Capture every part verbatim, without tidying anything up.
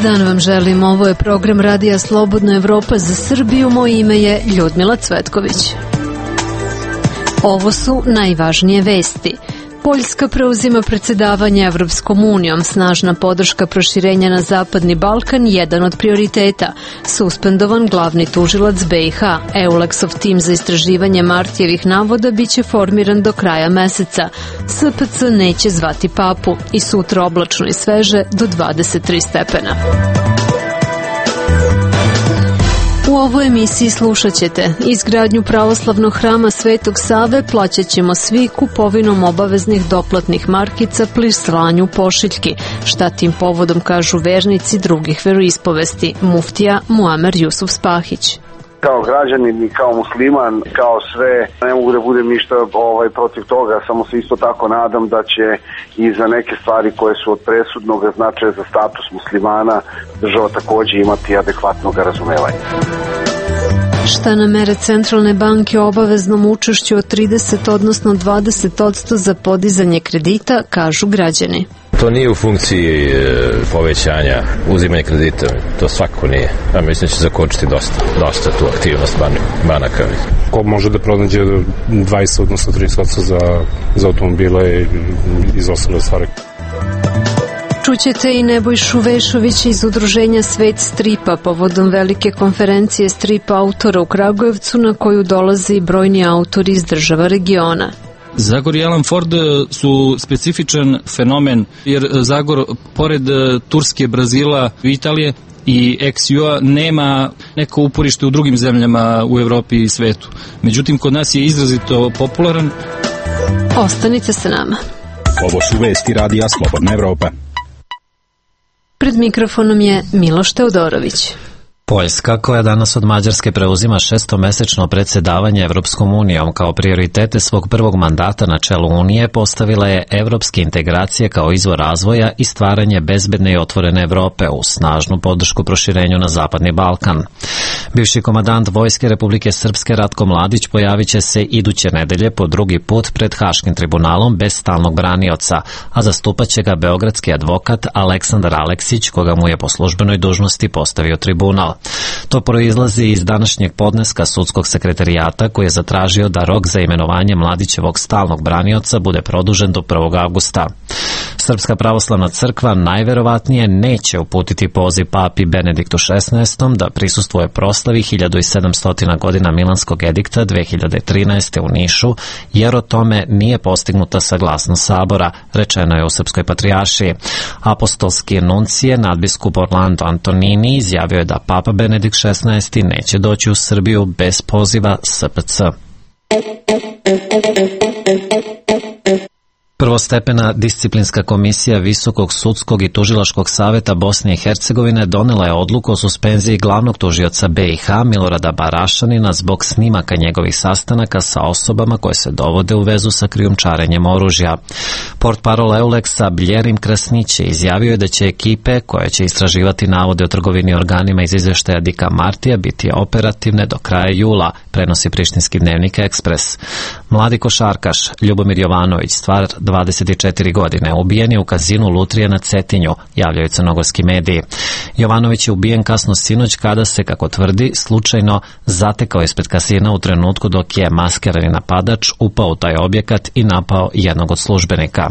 dan vam želim, ovo je program Radija Slobodna Evropa za Srbiju, moje ime je Ljudmila Cvetković. Ovo su najvažnije vesti. Poljska preuzima predsedavanje Evropskom unijom, snažna podrška proširenja na Zapadni Balkan, jedan od prioriteta. Suspendovan glavni tužilac B i H. Eulexov tim za istraživanje Martijevih navoda biće formiran do kraja meseca. S P C neće zvati papu i sutra oblačno i sveže do dvadeset tri stepena. U ovoj emisiji slušat ćete: izgradnju pravoslavnog hrama Svetog Save plaćat ćemo svi kupovinom obaveznih doplatnih markica pri slanju pošiljki. Šta tim povodom kažu vernici drugih veroispovesti? Muftija Muamer Jusuf Spahić. Kao građanin i kao musliman, kao sve, ne mogu da budem ništa ovaj, protiv toga, samo se isto tako nadam da će i za neke stvari koje su od presudnog značaja za status muslimana država takođe imati adekvatnog razumevanja. Šta na mere centralne banke o obaveznom učešću od trideset odnosno dvadeset odsto za podizanje kredita, kažu građani. To nije u funkciji e, povećanja uzimanja kredita, to svakako nije. Ja mislim da će zakočiti dosta, dosta tu aktivnost banaka. Ko može da pronađe dvadeset odnosno trideset odsto za, za automobile i za ostale stvari. Čućete i Nebojšu Vešovića iz udruženja Svet stripa povodom velike konferencije strip autora u Kragujevcu na koju dolaze i brojni autori iz država regiona. Zagor i Alan Ford su specifičan fenomen, jer Zagor, pored Turske, Brazila i Italije i ex ju a, nema neko uporište u drugim zemljama u Evropi i svetu. Međutim, kod nas je izrazito popularan. Ostanite sa nama. Ovo su vesti Radija Slobodna Evropa. Pred mikrofonom je Miloš Teodorović. Poljska, koja danas od Mađarske preuzima šestomesečno predsjedavanje Evropskom unijom kao prioritete svog prvog mandata na čelu Unije, postavila je evropske integracije kao izvor razvoja i stvaranje bezbedne i otvorene Evrope uz snažnu podršku proširenju na Zapadni Balkan. Bivši komandant Vojske Republike Srpske Ratko Mladić pojavit će se iduće nedelje po drugi put pred Haškim tribunalom bez stalnog branioca, a zastupat će ga beogradski advokat Aleksandar Aleksić, koga mu je po službenoj dužnosti postavio tribunal. To proizlazi iz današnjeg podneska sudskog sekretarijata koji je zatražio da rok za imenovanje Mladićevog stalnog branioca bude produžen do prvog avgusta. Srpska pravoslavna crkva najverovatnije neće uputiti poziv papi Benediktu šesnaestom da prisustvuje proslavi hiljadu sedamsto godina Milanskog edikta dve hiljade trinaeste. u Nišu, jer o tome nije postignuta saglasnost sabora, rečeno je u Srpskoj patrijaršiji. Apostolski nuncije nadbiskup Orlando Antonini izjavio je da papa Benedikt šesnaesti neće doći u Srbiju bez poziva S P C. Prvostepena disciplinska komisija Visokog sudskog i tužilačkog saveta Bosne i Hercegovine donela je odluku o suspenziji glavnog tužioca B i H Milorada Barašanina zbog snimaka njegovih sastanaka sa osobama koje se dovode u vezu sa krijumčarenjem oružja. Portparol Eulexa Bljerim Krasnić izjavio je da će ekipe koje će istraživati navode o trgovini organima iz izveštaja Dika Martija biti operativne do kraja jula, prenosi prištinski dnevnik Ekspres. Mladi košarkaš Ljubomir Jovanović, stvar dvadeset četiri godine, ubijen je u kazinu Lutrije na Cetinju, javljaju crnogorski mediji. Jovanović je ubijen kasno sinoć kada se, kako tvrdi, slučajno zatekao ispred kasina u trenutku dok je maskirani napadač upao u taj objekat i napao jednog od službenika.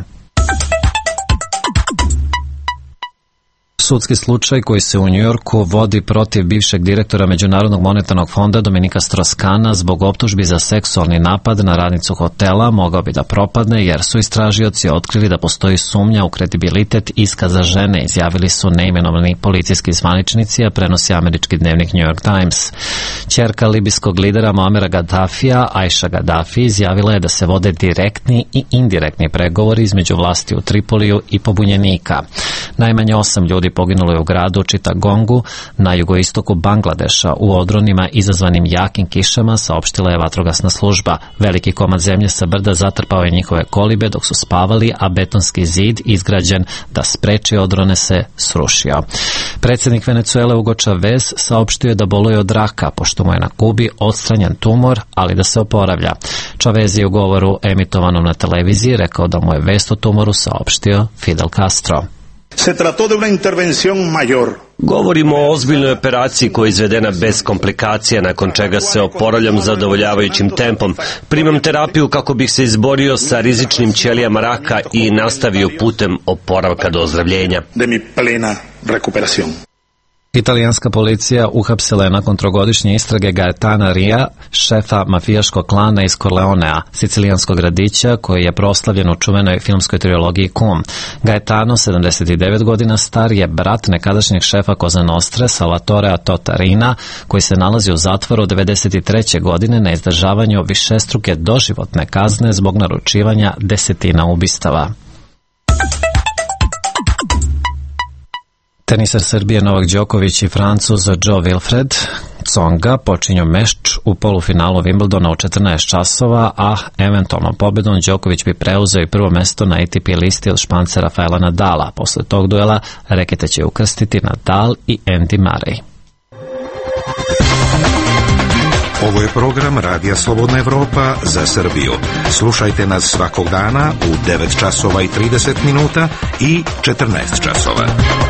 Sudski slučaj koji se u Njujorku vodi protiv bivšeg direktora Međunarodnog monetarnog fonda Dominika Stroskana zbog optužbi za seksualni napad na radnicu hotela mogao bi da propadne jer su istražioci otkrili da postoji sumnja u kredibilitet iskaza žene, izjavili su neimenovani policijski zvaničnici, a prenosi američki dnevnik New York Times. Ćerka libijskog lidera Muamera Gaddafija, Ajša Gaddafi, izjavila je da se vode direktni i indirektni pregovori između vlasti u Tripoliju i pobunjenika. Najmanje osam ljudi poginulo je u gradu Čitagongu na jugoistoku Bangladeša u odronima izazvanim jakim kišama, saopštila je vatrogasna služba. Veliki komad zemlje sa brda zatrpao je njihove kolibe dok su spavali, a betonski zid izgrađen da spreči odrone se srušio. Predsjednik Venecuele Hugo Chavez saopštio je da boluje od raka, pošto mu je na Kubi odstranjen tumor, ali da se oporavlja. Chavez je u govoru emitovanom na televiziji rekao da mu je vest o tumoru saopštio Fidel Castro. Se trató de una intervención mayor. Govorimo o ozbiljnoj operaciji koja je izvedena bez komplikacija, nakon čega se oporavljam zadovoljavajućim tempom. Primam terapiju kako bih se izborio sa rizičnim ćelijama raka i nastavio putem oporavka do ozdravljenja. De mi plena recuperación. Italijanska policija uhapsila je nakon trogodišnje istrage Gaetana Ria, šefa mafijaškog klana iz Corleonea, sicilijanskog gradića koji je proslavljen u čuvenoj filmskoj trilogiji Kum. Gaetano, sedamdeset devet godina star, je brat nekadašnjeg šefa Koza Nostre, Salvatorea Totarina, koji se nalazi u zatvoru od devedeset treće godine na izdržavanju višestruke doživotne kazne zbog naručivanja desetina ubistava. Teniser Srbije Novak Đoković i Francuz Joe Wilfred Tsonga počinju meč u polufinalu Wimbledona u četrnaest časova, a eventualnom pobedom Đoković bi preuzeo i prvo mesto na A T P listi od Španca Rafaela Nadala. Posle tog duela rekete će ukrstiti Nadal i Andy Murray. Ovo je program Radija Slobodna Evropa za Srbiju. Slušajte nas svakog dana u devet časova i trideset minuta i četrnaest časova.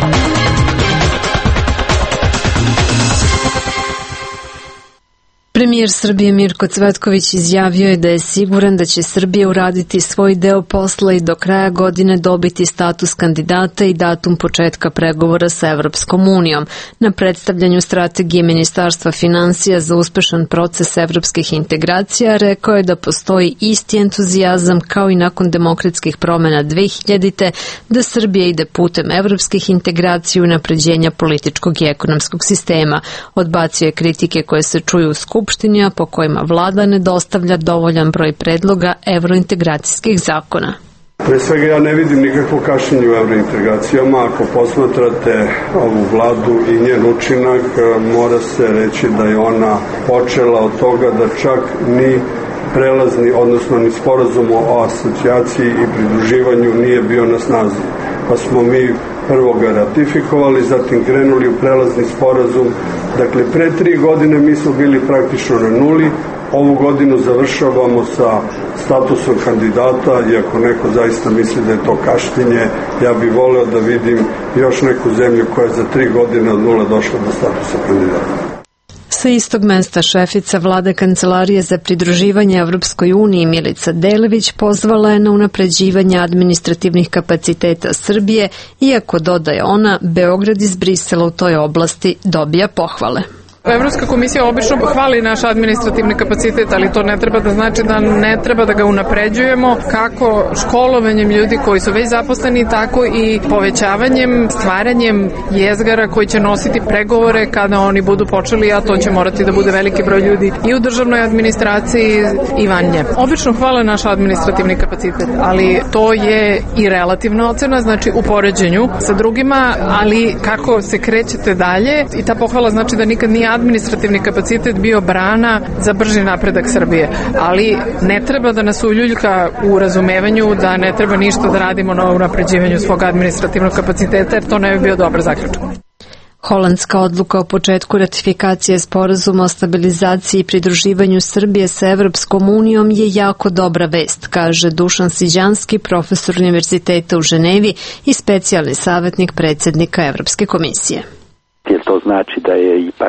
Premijer Srbije Mirko Cvetković izjavio je da je siguran da će Srbija uraditi svoj deo posla i do kraja godine dobiti status kandidata i datum početka pregovora sa Evropskom unijom. Na predstavljanju strategije Ministarstva finansija za uspešan proces evropskih integracija rekao je da postoji isti entuzijazam kao i nakon demokratskih promena dve hiljadite da Srbija ide putem evropskih integracija i unapređenja političkog i ekonomskog sistema. Odbacio je kritike koje se čuju u Skupštini, po kojima vlada ne dostavlja dovoljan broj predloga evrointegracijskih zakona. Pre svega ja ne vidim nikakvo kašnjenje u evrointegracijama. Ako posmatrate ovu vladu i njen učinak, mora se reći da je ona počela od toga da čak ni prelazni, odnosno ni sporazum o asocijaciji i pridruživanju nije bio na snazi. Pa smo mi prvo ga ratifikovali, zatim krenuli u prelazni sporazum. Dakle, pre tri godine mi smo bili praktično na nuli, ovu godinu završavamo sa statusom kandidata i ako neko zaista misli da je to kašnjenje, ja bih voleo da vidim još neku zemlju koja je za tri godine od nula došla do statusa kandidata. Sa istog mesta šefica vlade Kancelarije za pridruživanje Evropskoj uniji Milica Delević pozvala je na unapređivanje administrativnih kapaciteta Srbije, iako, dodaje ona, Beograd iz Brisela u toj oblasti dobija pohvale. Evropska komisija obično hvali naš administrativni kapacitet, ali to ne treba da znači da ne treba da ga unapređujemo, kako školovanjem ljudi koji su već zaposleni, tako i povećavanjem, stvaranjem jezgara koji će nositi pregovore kada oni budu počeli, a to će morati da bude veliki broj ljudi i u državnoj administraciji i van nje. Obično hvale naš administrativni kapacitet, ali to je i relativna ocena, znači u poređenju sa drugima, ali kako se krećete dalje i ta pohvala znači da nikad nije administrativni kapacitet bio brana za brži napredak Srbije, ali ne treba da nas uljuljka u razumevanju da ne treba ništa da radimo na unapređivanju svog administrativnog kapaciteta, jer to ne bi bio dobar zaključak. Holandska odluka o početku ratifikacije sporazuma o stabilizaciji i pridruživanju Srbije sa Evropskom unijom je jako dobra vest, kaže Dušan Siđanski, profesor Univerziteta u Ženevi i specijalni savjetnik predsjednika Evropske komisije. Jer to znači da je ipak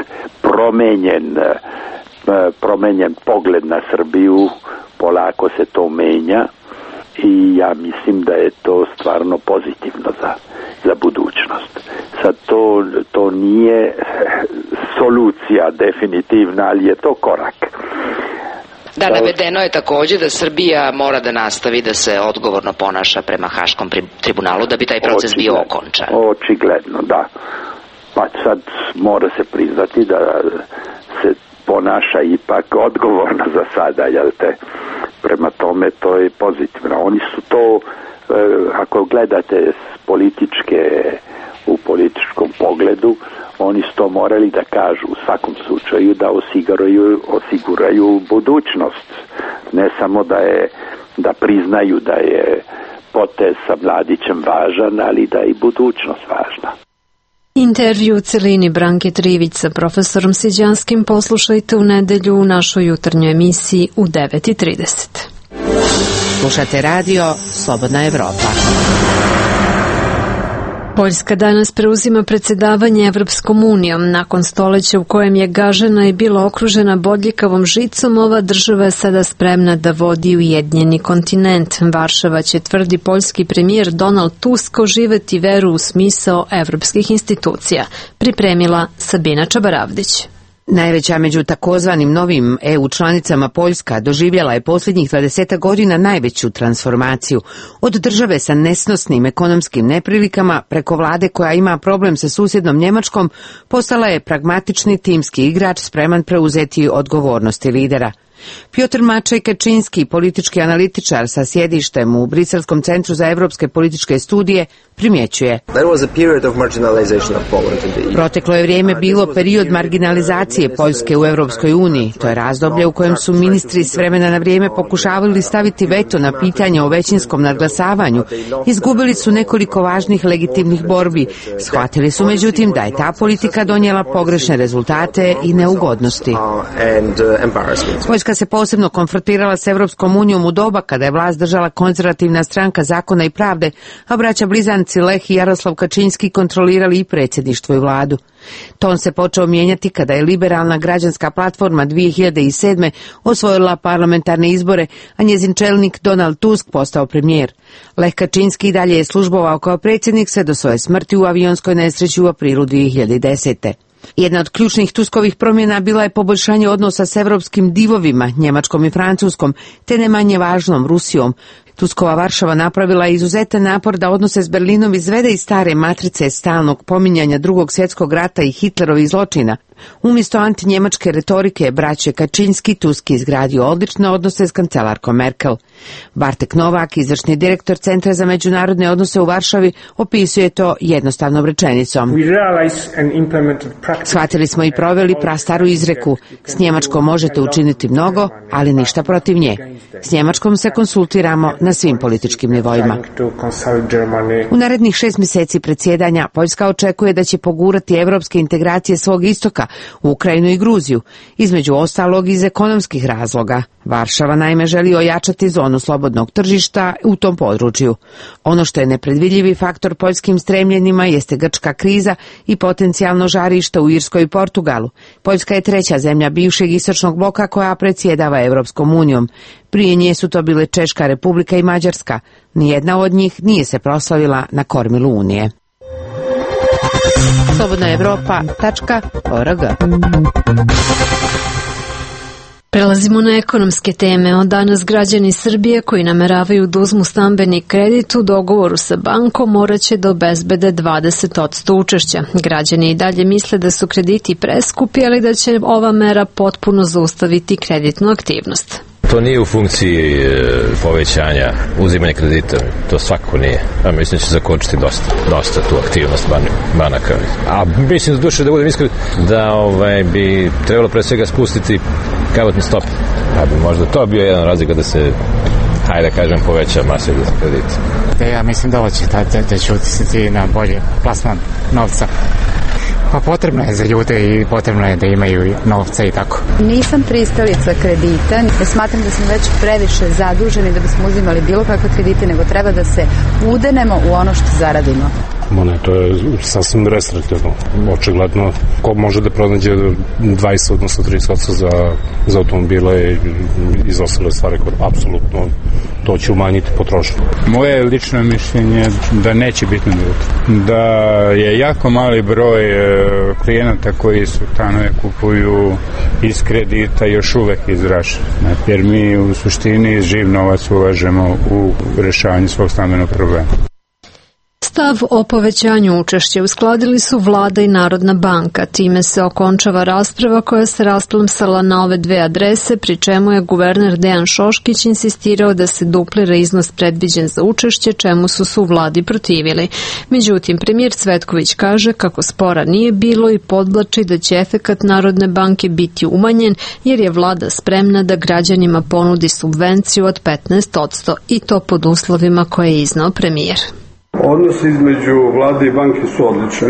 promenjen, promenjen pogled na Srbiju, polako se to menja i ja mislim da je to stvarno pozitivno za, za budućnost. Sad to, to nije solucija definitivna, ali je to korak. Da, navedeno je također da Srbija mora da nastavi da se odgovorno ponaša prema Haškom tribunalu da bi taj proces bio okončan. Očigledno, da. Pa sad mora se priznati da se ponaša ipak odgovorno za sada, jel te? Prema tome to je pozitivno. Oni su to, ako gledate s političke, u političkom pogledu, oni su to morali da kažu u svakom slučaju da osiguraju, osiguraju budućnost. Ne samo da je, da priznaju da je potez sa Mladićem važan, ali da je i budućnost važna. Intervju u celini Branke Trivić sa profesorom Siđanskim poslušajte u nedelju u našoj jutarnjoj emisiji u devet i trideset. Slušate radio Slobodna Evropa. Poljska danas preuzima predsedavanje Evropskom unijom. Nakon stoleća u kojem je gažena i bila okružena bodljikavom žicom, ova država je sada spremna da vodi ujedinjeni kontinent. Varšava će, tvrdi poljski premijer Donald Tusk, oživeti veru u smisao evropskih institucija. Pripremila Sabina Čabaravdić. Najveća među takozvanim novim E U članicama Poljska doživjela je posljednjih dvadeset godina najveću transformaciju. Od države sa nesnosnim ekonomskim neprilikama preko vlade koja ima problem sa susjednom Njemačkom postala je pragmatični timski igrač spreman preuzeti odgovornosti lidera. Piotr Mačej Kačinski, politički analitičar sa sjedištem u Briselskom centru za evropske političke studije, primjećuje. Proteklo je vrijeme bilo period marginalizacije Poljske u Evropskoj uniji. To je razdoblje u kojem su ministri s vremena na vrijeme pokušavali staviti veto na pitanje o većinskom nadglasavanju. Izgubili su nekoliko važnih legitimnih borbi. Shvatili su međutim da je ta politika donijela pogrešne rezultate i neugodnosti. Poljska se posebno konfrontirala s Evropskom unijom u doba kada je vlast držala konzervativna stranka Zakona i pravde, a braća blizanci Lech i Jaroslav Kačinski kontrolirali i predsjedništvo i vladu. Ton se počeo mijenjati kada je liberalna građanska platforma dvije hiljade sedme. osvojila parlamentarne izbore, a njezin čelnik Donald Tusk postao premijer. Lech Kačinski i dalje je službovao kao predsjednik sve do svoje smrti u avionskoj nesreći u aprilu dvije hiljade desete. Jedna od ključnih Tuskovih promjena bila je poboljšanje odnosa s evropskim divovima, Njemačkom i Francuskom, te ne manje važnom Rusijom. Tuskova Varšava napravila je izuzetan napor da odnose s Berlinom izvede iz stare matrice stalnog pominjanja Drugog svjetskog rata i Hitlerovih zločina. Umjesto antinjemačke retorike braće Kačinski, Tusk izgradio odlične odnose s kancelarkom Merkel. Bartek Novak, izvršni direktor Centra za međunarodne odnose u Varšavi, opisuje to jednostavnom rečenicom. Shvatili smo i proveli prastaru izreku. S Njemačkom možete učiniti mnogo, ali ništa protiv nje. S Njemačkom se konsultiramo na svim političkim nivoima. U narednih šest mjeseci predsjedanja Poljska očekuje da će pogurati evropske integracije svog istoka, u Ukrajinu i Gruziju, između ostalog iz ekonomskih razloga. Varšava naime želi ojačati zonu slobodnog tržišta u tom području. Ono što je nepredvidljivi faktor poljskim stremljenima jeste grčka kriza i potencijalno žarište u Irskoj i Portugalu. Poljska je treća zemlja bivšeg istočnog bloka koja predsjedava Evropskom unijom. Prije nje su to bile Češka republika i Mađarska. Nijedna od njih nije se proslavila na kormilu Unije. slobodna evropa tačka org. Prelazimo na ekonomske teme. Od danas građani Srbije koji nameravaju da uzmu stambeni kredit u dogovoru sa bankom morat će da obezbede dvadeset posto učešća. Građani i dalje misle da su krediti preskupi, ali da će ova mera potpuno zaustaviti kreditnu aktivnost. To nije u funkciji povećanja uzimanja kredita, to svakako nije. A mislim da će zakočiti dosta, dosta tu aktivnost banaka. A mislim da duše da budem iskren da ovaj, bi trebalo pre svega spustiti kamatne stope. Pa bi možda to bio jedan razlog da se, hajde da kažem, poveća masa za kredita. Da ja mislim da ovo će da, da će utisiti na bolje plasman novca. Pa potrebno je za ljude i potrebno je da imaju novca i tako. Nisam pristalica kredita, ne smatram da smo već previše zaduženi da bismo uzimali bilo kakve kredite, nego treba da se udenemo u ono što zaradimo. Ma ne, to je sasvim restriktivno. Očigledno, ko može da pronađe dvadeset odnosno trideset posto za, za automobile i, i za ostale stvari koje apsolutno to će umanjiti potrošnju. Moje lično mišljenje da neće biti nulta. Da je jako mali broj klijenata koji su stanove kupuju iz kredita još uvek izraženi. Jer mi u suštini živ novac ulažemo u rešavanje svog stambenog problema. Stav o povećanju učešća uskladili su Vlada i Narodna banka. Time se okončava rasprava koja se rasplamsala na ove dve adrese, pri čemu je guverner Dejan Šoškić insistirao da se duplira iznos predviđen za učešće, čemu su se u Vladi protivili. Međutim, premijer Cvetković kaže kako spora nije bilo i podvlači da će efekat Narodne banke biti umanjen, jer je Vlada spremna da građanima ponudi subvenciju od petnaest posto i to pod uslovima koje je iznao premijer. Odnosi između vlade i banke su odlični.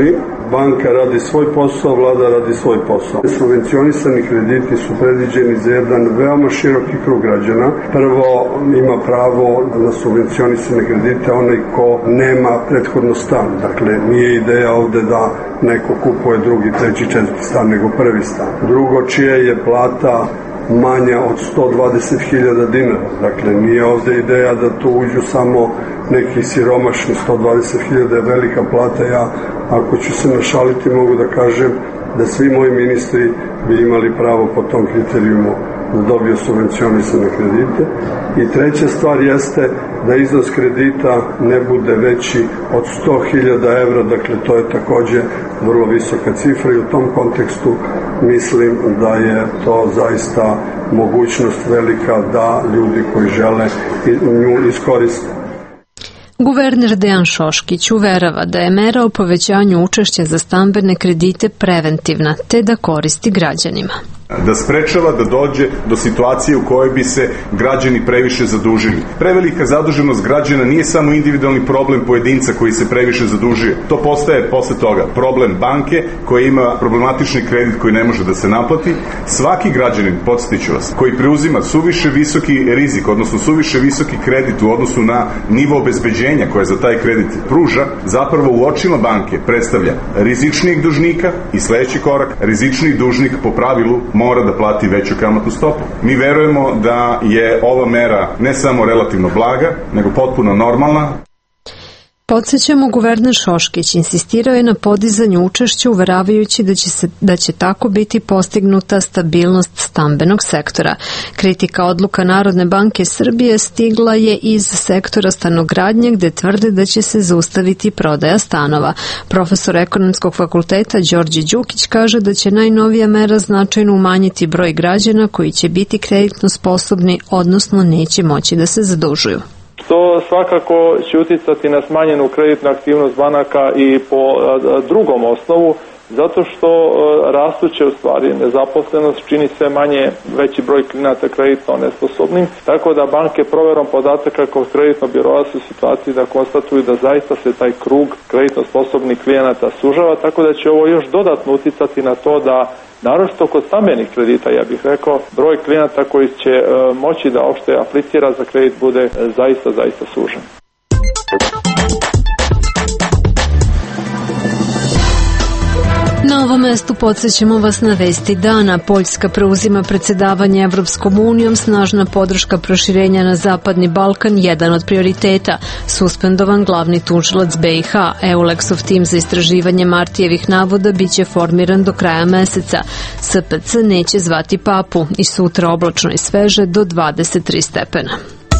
banka radi svoj posao, vlada radi svoj posao. Subvencionisani krediti su predviđeni za jedan veoma široki krug građana. Prvo ima pravo na subvencionisane kredite onaj ko nema prethodno stan. Dakle, nije ideja ovde da neko kupuje drugi, treći, četvrti stan nego prvi stan. Drugo, čija je plata manja od sto dvadeset hiljada dinara. Dakle, nije ovde ideja da tu uđu samo neki siromašni. Sto dvadeset hiljada je velika plata. Ja, ako ću se našaliti, mogu da kažem da svi moji ministri bi imali pravo po tom kriterijumu da dobiju subvencionisane kredite. I treća stvar jeste da iznos kredita ne bude veći od sto hiljada evra, dakle to je takođe vrlo visoka cifra i u tom kontekstu mislim da je to zaista mogućnost velika da ljudi koji žele nju iskoriste. Guverner Dejan Šoškić uverava da je mera o povećanju učešća za stambene kredite preventivna, te da koristi građanima. Da sprečava da dođe do situacije u kojoj bi se građani previše zadužili. Prevelika zaduženost građana nije samo individualni problem pojedinca koji se previše zadužuje. To postaje posle toga problem banke koja ima problematični kredit koji ne može da se naplati. Svaki građanin, podsjetiću vas, koji preuzima suviše visoki rizik, odnosno suviše visoki kredit u odnosu na nivo obezbeđenja koje za taj kredit pruža, zapravo u očima banke predstavlja rizičnijeg dužnika i sledeći korak, rizičniji dužnik po pravilu mora da plati veću kamatnu stopu. Mi verujemo da je ova mera ne samo relativno blaga, nego potpuno normalna. Podsjećamo, guverner Šoškić insistirao je na podizanju učešća, uveravajući da će, se, da će tako biti postignuta stabilnost stambenog sektora. Kritika odluka Narodne banke Srbije stigla je iz sektora stanogradnje, gde tvrde da će se zaustaviti prodaja stanova. Profesor ekonomskog fakulteta Đorđe Đukić kaže da će najnovija mera značajno umanjiti broj građana koji će biti kreditno sposobni, odnosno neće moći da se zadužuju. To svakako će uticati na smanjenu kreditnu aktivnost banaka i po drugom osnovu, zato što rastuće u stvari nezaposlenost čini sve manje veći broj klijenata kreditno nesposobnim, tako da banke proverom podataka kod kreditnog biroa su u situaciji da konstatuju da zaista se taj krug kreditno sposobnih klijenata sužava, tako da će ovo još dodatno uticati na to da naročito kod stambenih kredita, ja bih rekao, broj klijenata koji će e, moći da uopšte aplicira za kredit bude e, zaista, zaista sužen. Na ovom mestu podsjećamo vas na vesti dana. Poljska preuzima predsedavanje Evropskom unijom, snažna podrška proširenja na Zapadni Balkan, jedan od prioriteta. Suspendovan glavni tužilac B i H. Eulexov tim za istraživanje Martijevih navoda biće formiran do kraja meseca. S P C neće zvati papu i sutra oblačno i sveže do dvadeset tri stepena.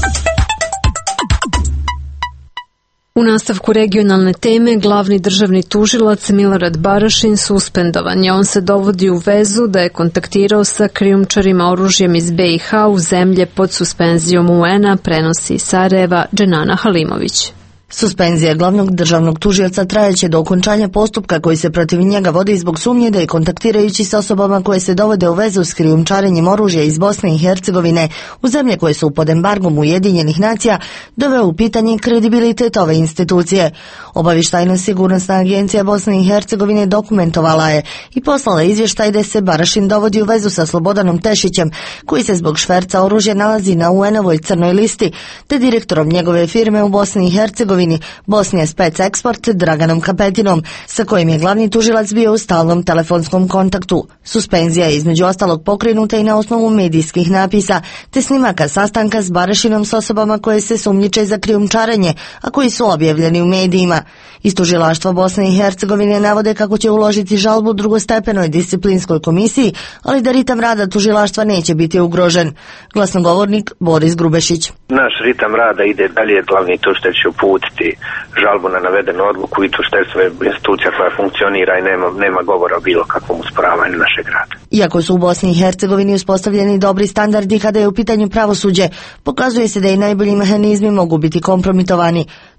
U nastavku regionalne teme, glavni državni tužilac Milorad Barašin suspendovan je. On se dovodi u vezu da je kontaktirao sa krijumčarima oružjem iz B i H u zemlje pod suspenzijom U N-a, prenosi iz Sarajeva Dženana Halimović. Suspenzija glavnog državnog tužioca trajeće do okončanja postupka koji se protiv njega vodi zbog sumnje da je kontaktirajući sa osobama koje se dovode u vezu s krijumčarenjem oružja iz Bosne i Hercegovine u zemlje koje su pod embargom Ujedinjenih nacija doveo u pitanje kredibilitet ove institucije. Obavještajna sigurnosna agencija Bosne i Hercegovine dokumentovala je i poslala izvještaj da se Barašin dovodi u vezu sa Slobodanom Tešićem, koji se zbog šverca oružja nalazi na U N-ovoj crnoj listi, te direktorom njegove firme u Bosni i Hercegovini Bosnija Spec Export Draganom Kapetinom, sa kojim je glavni tužilac bio u stalnom telefonskom kontaktu. Suspenzija je između ostalog pokrenuta i na osnovu medijskih napisa, te snimaka sastanka s Barašinom s osobama koje se sumnjiče za krijumčarenje, a koji su objavljeni u medijima. Iz tužilaštva Bosne i Hercegovine navode kako će uložiti žalbu drugostepenoj disciplinskoj komisiji, ali da ritam rada tužilaštva neće biti ugrožen. Glasnogovornik Boris Grubešić. Naš ritam rada ide dalje, glavni tužitelj će uputiti žalbu na navedenu odluku i tužiteljstvo je institucija koja funkcionira i nema, nema govora o bilo kakvom usporavanju našeg rada. Iako su u Bosni i Hercegovini uspostavljeni dobri standardi kada je u pitanju pravosuđe, pokazuje se da i najbolji mehanizmi mogu biti kompromitovani.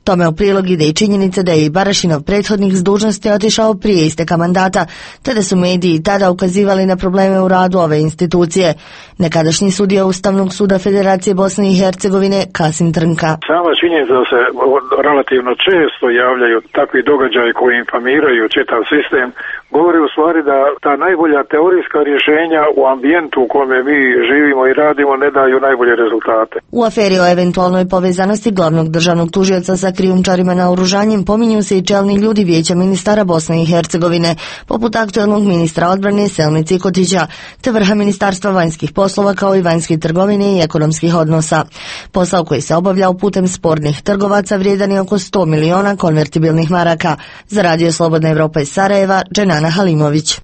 Tome u prilog ide i činjenica da je i Barašinov prethodnik s dužnosti otišao prije isteka mandata, te da su mediji tada ukazivali na probleme u radu ove institucije. Nekadašnji sudija Ustavnog suda Federacije Bosne i Hercegovine Kasim Trnka. Sama činjenica da se relativno često javljaju takvi događaji koji infamiraju čitav sistem, govori u stvari da ta najbolja teorijska rješenja u ambijentu u kome mi živimo i radimo ne daju najbolje rezultate. U aferi o eventualnoj povezanosti glavnog državnog tužioca sa krijumčarima naoružanjem pominju se i čelni ljudi Vijeća ministara Bosne i Hercegovine, poput aktuelnog ministra odbrane Selme Cikotića, te vrha Ministarstva vanjskih poslova kao i vanjske trgovine i ekonomskih odnosa. Posao koji se obavljao putem spornih trgovaca vrijedan je oko sto miliona konvertibilnih maraka. Za Radio Slobodna Evropa iz Sarajeva, Dženana Halimović.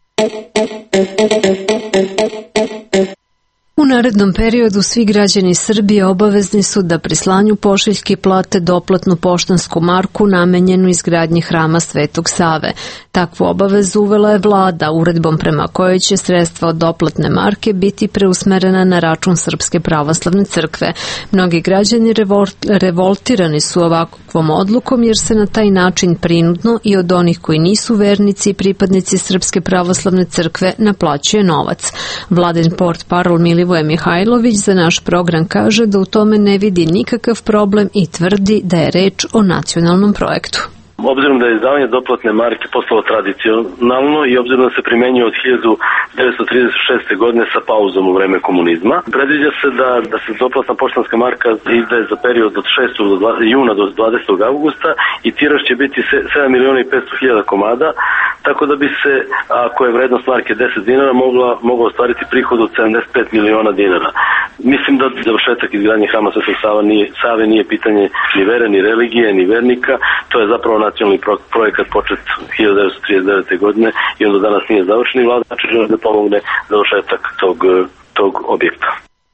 U narednom periodu svi građani Srbije obavezni su da pri slanju pošiljki plate doplatnu poštansku marku namenjenu izgradnji hrama Svetog Save. Takvu obavezu uvela je vlada uredbom prema kojoj će sredstva od doplatne marke biti preusmerena na račun Srpske pravoslavne crkve. Mnogi građani revoltirani su ovakvom odlukom jer se na taj način prinudno i od onih koji nisu vernici i pripadnici Srpske pravoslavne crkve naplaćuje novac. Vladin portparol Milivoje Mihajlović za naš program kaže da u tome ne vidi nikakav problem i tvrdi da je reč o nacionalnom projektu. Obzirom da je izdavanje doplatne marke postalo tradicionalno i obzirom da se primenjuje od hiljadu devetsto trideset šeste. godine sa pauzom u vreme komunizma, predviđa se da, da se doplatna poštanska marka izdaje za period od šestog juna do dvadesetog avgusta i tiraž će biti sedam miliona i petsto hiljada komada, tako da bi se, ako je vrednost marke deset dinara, mogla, mogla ostvariti prihod od sedamdeset pet miliona dinara. Mislim da završetak izgradnje hrama Svetog Save nije, Save nije pitanje ni vere, ni religije, ni vernika, to je zapravo nacionalni projekat počet hiljadu devetsto trideset devete. godine i on do danas nije završen i vlada znači želi da pomogne završetak tog, tog objekta.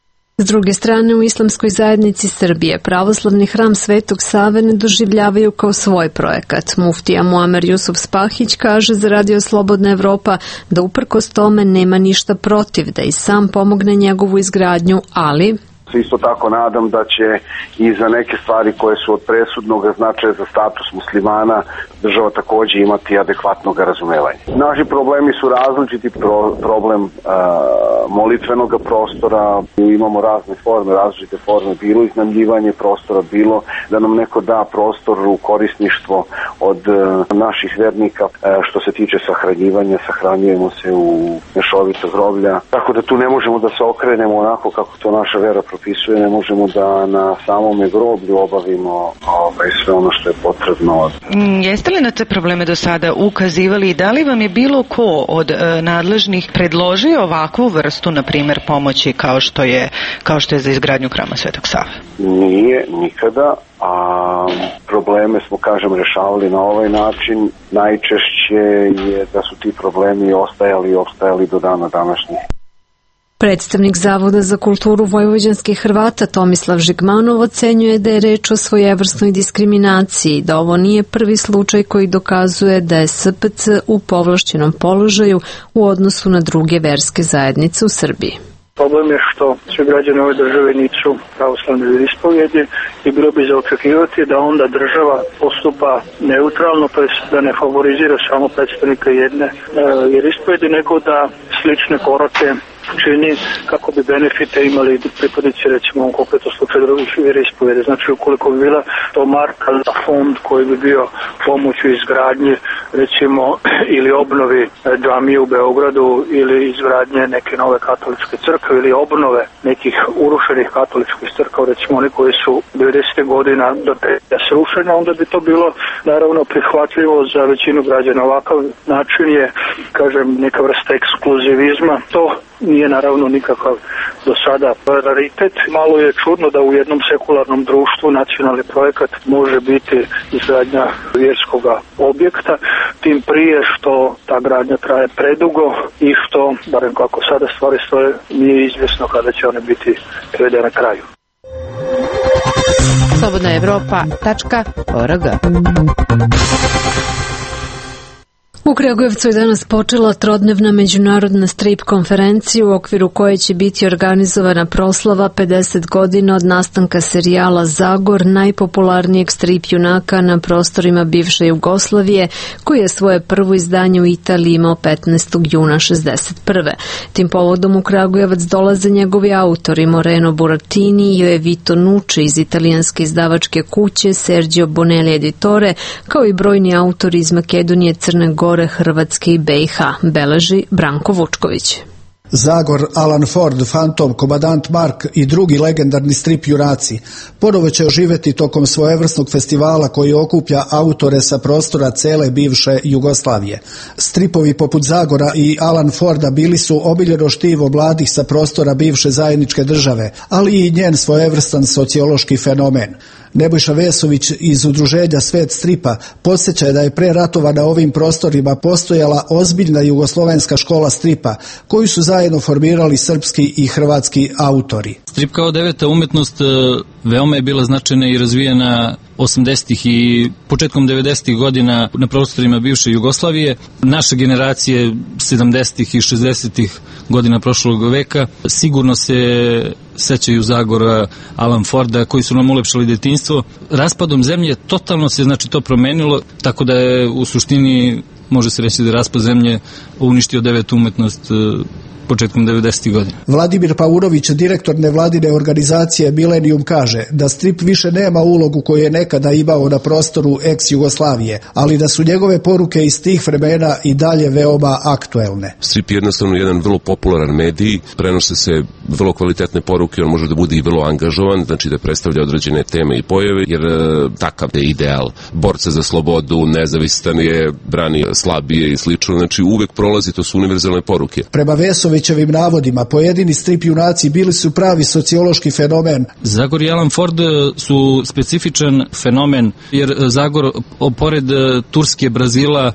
S druge strane, u Islamskoj zajednici Srbije pravoslavni hram Svetog Save ne doživljavaju kao svoj projekat. Muftija Muamer Jusuf Spahić kaže za Radio Slobodna Evropa da uprkos tome nema ništa protiv da i sam pomogne njegovu izgradnju, ali Isto tako nadam da će i za neke stvari koje su od presudnog značaja za status muslimana država također imati adekvatnog razumevanja. Naši problemi su različiti, pro, problem uh, molitvenog prostora, imamo razne forme, različite forme, bilo iznajmljivanje prostora, bilo da nam neko da prostor u korisništvo od uh, naših vernika. Uh, što se tiče sahranjivanja, sahranjujemo se u mešovita groblja, tako da tu ne možemo da se okrenemo onako kako to naša vera propisuje, ne možemo da na samome groblju obavimo ovaj, sve ono što je potrebno. Mm, jeste li na te probleme do sada ukazivali i da li vam je bilo ko od e, nadležnih predložio ovakvu vrstu, na primjer, pomoći kao što je, kao što je za izgradnju hrama Svetog Save? Nije, nikada, a probleme smo, kažem, rešavali na ovaj način. Najčešće je da su ti problemi ostajali i ostajali do dana današnjih. Predstavnik Zavoda za kulturu vojvođanskih Hrvata Tomislav Žigmanov ocenjuje da je reč o svojevrsnoj diskriminaciji, da ovo nije prvi slučaj koji dokazuje da je S P C u povlašćenom položaju u odnosu na druge verske zajednice u Srbiji. Problem je što svi građani ove države nisu pravoslavne vjeroispovijedi i bilo bi za očekivati da onda država postupa neutralno, pa da ne favorizira samo predstavnika jedne vjeroispovijedi, nego da slične korake čini kako bi benefite imali pripadnici, recimo u konkretnom slučaju drugih vjeroispovijedi. Znači ukoliko bi bila to marka za fond koji bi bio pomoć u izgradnji recimo ili obnovi džamije u Beogradu ili izgradnje neke nove katoličke crkve ili obnove nekih urušenih katoličkih crkava, recimo oni koji su devedesetih godina do te srušene, onda bi to bilo naravno prihvatljivo za većinu građana. Ovakav način je, kažem, neka vrsta ekskluzivizma. To nije naravno nikakav do sada raritet. Malo je čudno da u jednom sekularnom društvu nacionalni projekat može biti izgradnja vjerskog objekta, tim prije što ta gradnja traje predugo i što, barem kako sada stvari stoje, nije izvjesno kada će one biti privedene na kraju. slobodna evropa tačka org U Kragujevcu je danas počela trodnevna međunarodna strip konferencija u okviru koje će biti organizovana proslava pedeset godina od nastanka serijala Zagor, najpopularnijeg strip junaka na prostorima bivše Jugoslavije, koji je svoje prvo izdanje u Italiji imao petnaestog juna šezdeset prve. Tim povodom u Kragujevac dolaze njegovi autori Moreno Buratini i Vito Nucci iz italijanske izdavačke kuće Sergio Bonelli Editore, kao i brojni autori iz Makedonije, Crne Gore, Hrvatske i B i H, beleži Branko Vučković. Zagor, Alan Ford, Fantom, Komadant Mark i drugi legendarni strip junaci ponovo će oživjeti tokom svojevrsnog festivala koji okuplja autore sa prostora cele bivše Jugoslavije. Stripovi poput Zagora i Alan Forda bili su omiljeno štivo mladih sa prostora bivše zajedničke države, ali i njen svojevrstan sociološki fenomen. Nebojša Vesović iz udruženja Svet stripa podsjeća da je pre ratova na ovim prostorima postojala ozbiljna jugoslovenska škola stripa, koju su zajedno formirali srpski i hrvatski autori. Strip kao deveta umetnost veoma je bila značajna i razvijena osamdesetih i početkom devedesetih godina na prostorima bivše Jugoslavije. Naše generacije sedamdesetih i šezdesetih godina prošlog veka sigurno se sećaju Zagora, Alan Forda, koji su nam ulepšali detinjstvo. Raspadom zemlje totalno se znači to promenilo, tako da je u suštini, može se reći da je raspad zemlje uništio devetu umetnost početkom devedesetih godina. Vladimir Paunović, direktor nevladine organizacije Millennium, kaže da strip više nema ulogu koju je nekada imao na prostoru ex-Jugoslavije, ali da su njegove poruke iz tih vremena i dalje veoma aktuelne. Strip je jednostavno jedan vrlo popularan medij, prenose se vrlo kvalitetne poruke, on može da bude i vrlo angažovan, znači da predstavlja određene teme i pojave, jer takav je ideal borca za slobodu, nezavistan je, brani slabije i slično, znači uvek prolazi, to su univerzalne poruke. Prema Vesovićevim navodima, pojedini strip junaci bili su pravi sociološki fenomen. Zagor i Alan Ford su specifičan fenomen, jer Zagor, pored Turske, Brazila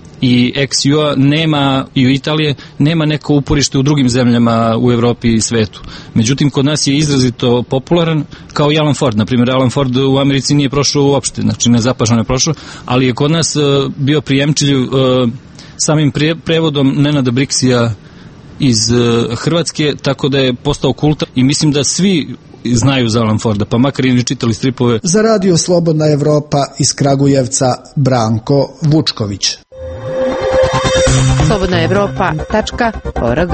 i ex-ju a nema, i u Italije, nema neko uporište u drugim zemljama u Evropi i svetu. Međutim, kod nas je izrazito popularan, kao i Alan Ford. Naprimjer, Alan Ford u Americi nije prošao uopšte, znači nezapaženo je prošao, ali je kod nas bio prijemčiljiv samim prevodom Nenada Briksija iz Hrvatske, tako da je postao kultan i mislim da svi znaju za Alan Forda, pa makar i ne čitali stripove. Za Radio Slobodna Evropa iz Kragujevca, Branko Vučković. slobodna evropa tačka org.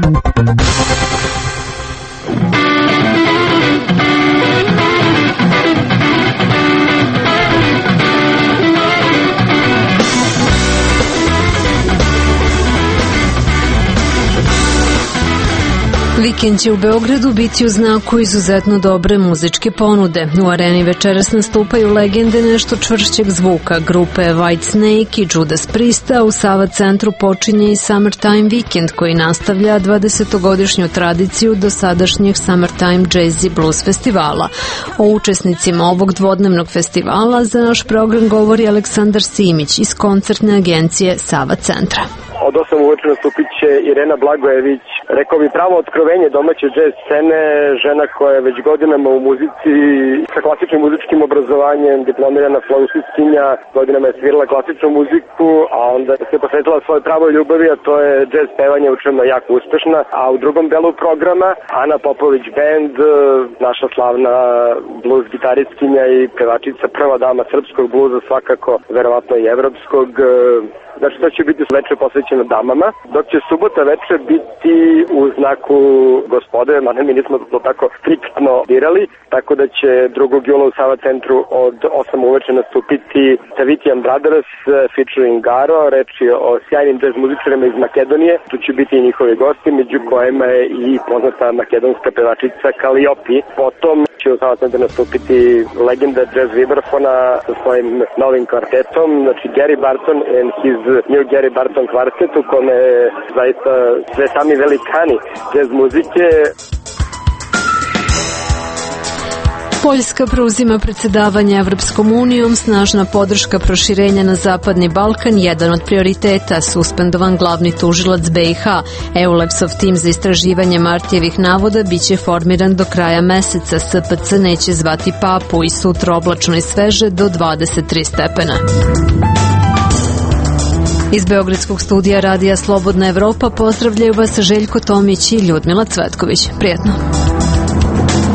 Vikend će u Beogradu biti u znaku izuzetno dobre muzičke ponude. U areni večeras nastupaju legende nešto čvršćeg zvuka, grupe Whitesnake i Judas Priest, a u Sava centru počinje i Summertime Weekend koji nastavlja dvadesetogodišnju tradiciju dosadašnjeg Summertime Jazz i Blues festivala. O učesnicima ovog dvodnevnog festivala za naš program govori Aleksandar Simić iz koncertne agencije Sava centra. Od osam uveče nastupit će Irena Blagojević, rekao bi pravo otkrovenje domaće džez scene, žena koja je već godinama u muzici sa klasičnim muzičkim obrazovanjem, diplomirana flautistkinja, godinama je svirala klasičnu muziku, a onda se posvetila svoje pravoj ljubavi, a to je džez pevanje, u čemu je jako uspešna. A u drugom delu programa Ana Popović Band, naša slavna blues gitaristkinja i pevačica, prva dama srpskog bluza, svakako verovatno i evropskog. Znači, to će biti večer posvećeno damama, dok će subota večer biti u znaku gospode, mada mi nismo to tako striktno birali, tako da će drugog jula u Sava centru od osam uveče nastupiti Savitian Brothers featuring Garo, reč je o sjajnim jazz muzičarima iz Makedonije, tu će biti i njihovi gosti, među kojima je i poznata makedonska pevačica Kaliopi. Potom će u Sava centru nastupiti legenda jazz vibrafona sa svojim novim kvartetom, znači Gary Barton and his New Gary Barton Quartet, u kome je zaista sve sami velikani jazz muzike. Poljska preuzima predsedavanje Evropskom unijom, snažna podrška proširenja na Zapadni Balkan, jedan od prioriteta, suspendovan glavni tužilac B i H. Eulexov tim za istraživanje Martijevih navoda biće formiran do kraja meseca. S P C neće zvati papu i sutra oblačno i sveže do dvadeset tri stepena. Iz Beogradskog studija radija Slobodna Evropa pozdravljaju vas Željko Tomić i Ljudmila Cvetković. Prijetno.